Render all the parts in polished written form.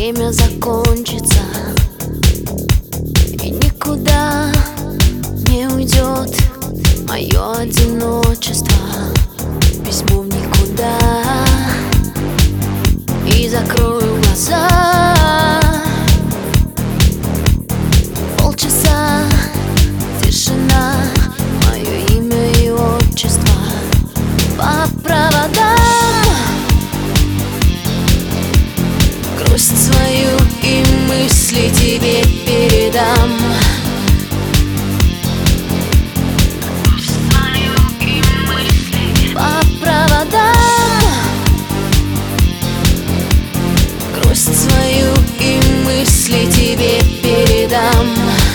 время закончится и никуда не уйдет мое одиночество. Письмо в никуда, и закрою глаза. Полчаса тишина, мое имя и отчество по проводам. Грусть свою и мысли тебе передам. Грусть свою и мысли тебе передам.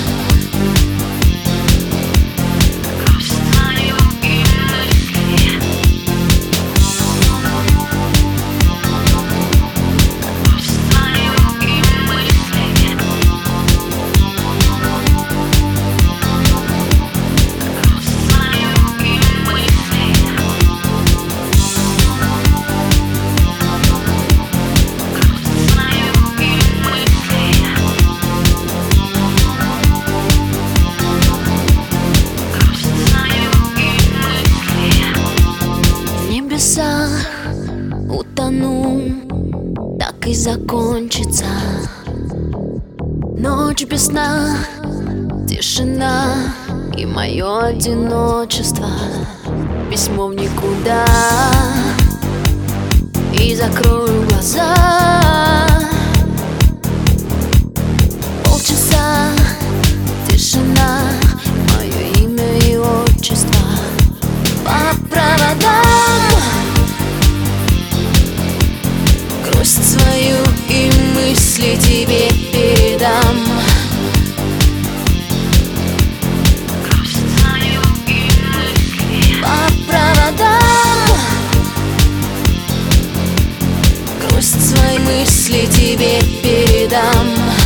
Утону, так и закончится ночь без сна, тишина и мое одиночество. Письмо в никуда, и закрою глаза. Полчаса тишина, мое имя и отчество по проводам. Грусть свою и мысли тебе передам. Грусть свою и мысли по проводам. Грусть свои мысли тебе передам.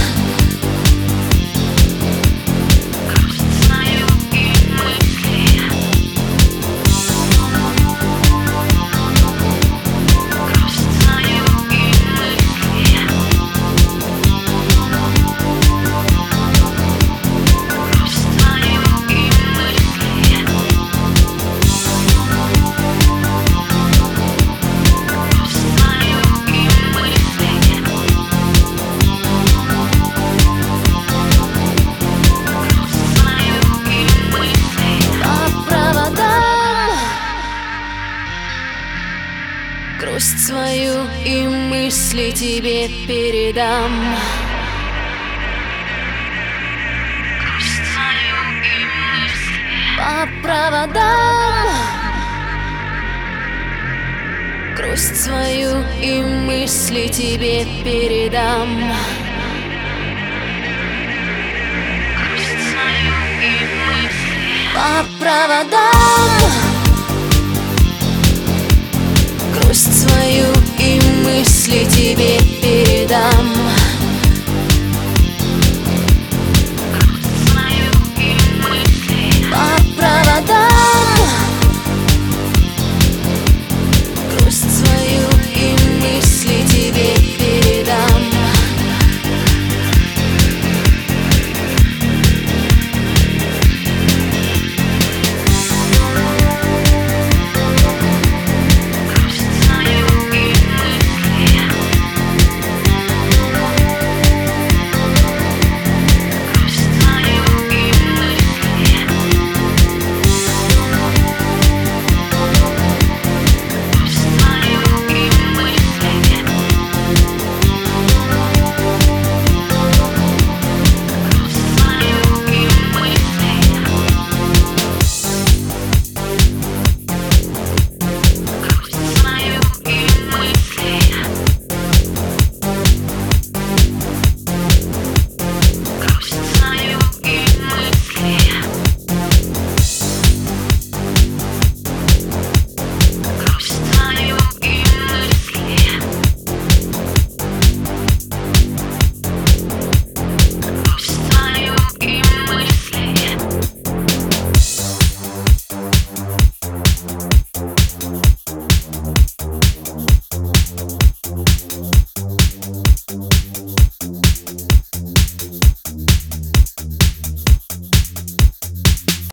Грусть свою и мысли тебе передам. Грусть свою и мысли по проводам. Грусть свою и мысли тебе передам. Грусть свою и мысли по проводам.